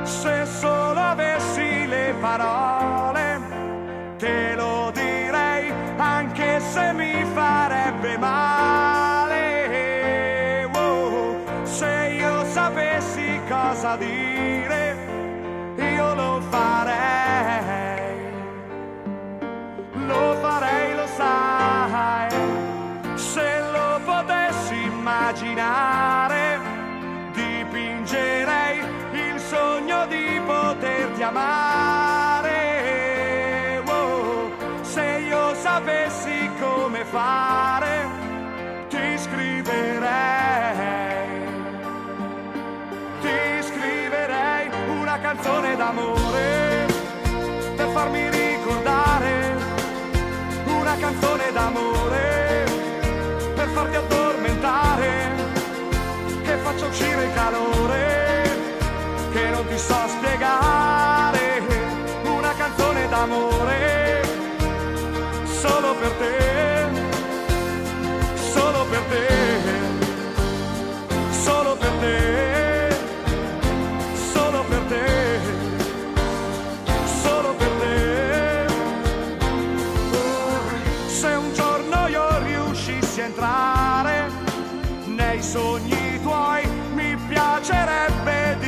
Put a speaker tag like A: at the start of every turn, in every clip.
A: Se solo avessi le parole, te lo direi, anche se mi farebbe male. Oh, se io sapessi cosa dire, io lo farei, lo sai. Se lo potessi immaginare, dipingerei il sogno di poterti amare. Oh, se io sapessi come fare, ti scriverei una canzone d'amore per farmi ricordare, una canzone d'amore per farti addormentare, che faccia uscire il calore, che non ti so spiegare, una canzone d'amore solo per te, solo per te, solo per te, solo per te, solo per te. Se un giorno io riuscissi a entrare nei sogni tuoi, mi piacerebbe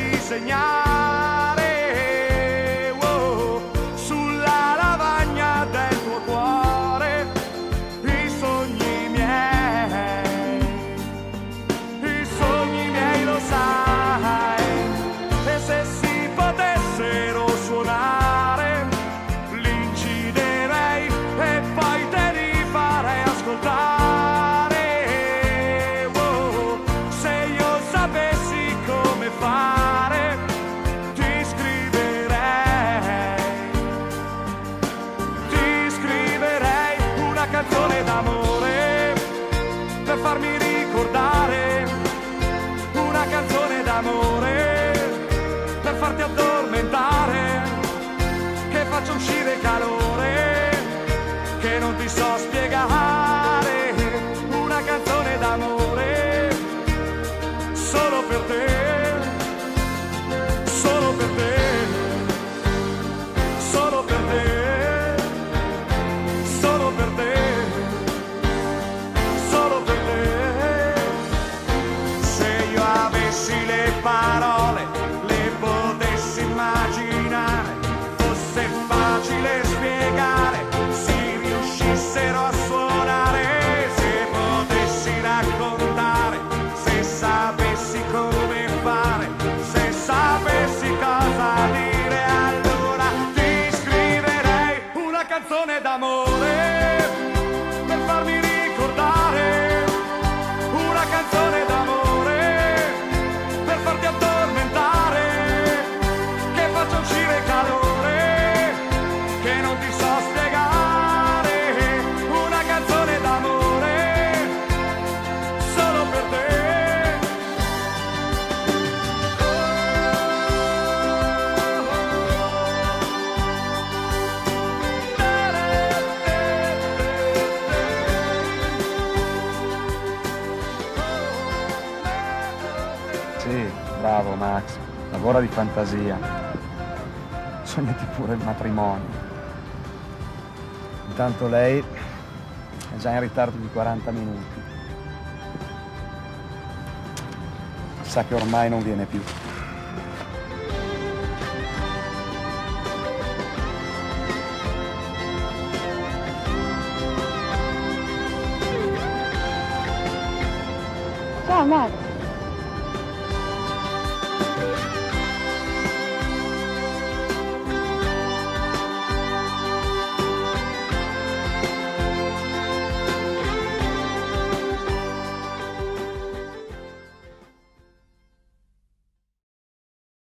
A: disegnare, oh, sulla lavagna del tuo cuore i sogni miei, lo sai. E se si potessero suonare, li inciderei e poi te li farei ascoltare. Oh, se io sapessi come fare, ti scriverei una canzone d'amore per farmi ricordare, una canzone d'amore per farti addormentare, che faccia uscire il calore, che non ti so spiegare, una canzone d'amore solo per te, solo per te, solo per te, solo per te, solo per te. Se io avessi le parole, le potessi immaginare, fosse facile spiegare, si riuscissero a suonare, se potessi raccontare, se sapessi come fare, se sapessi cosa dire, allora ti scriverei una canzone d'amore per farmi ricordare, una canzone d'amore per farti addormentare, che faccia uscire il calore, che non ti so spiegare, una canzone d'amore solo per te.
B: Sì, bravo Max, lavora di fantasia. Sognati pure il matrimonio. Intanto lei è già in ritardo di 40 minuti. Sa che ormai non viene più.
C: Ciao Max.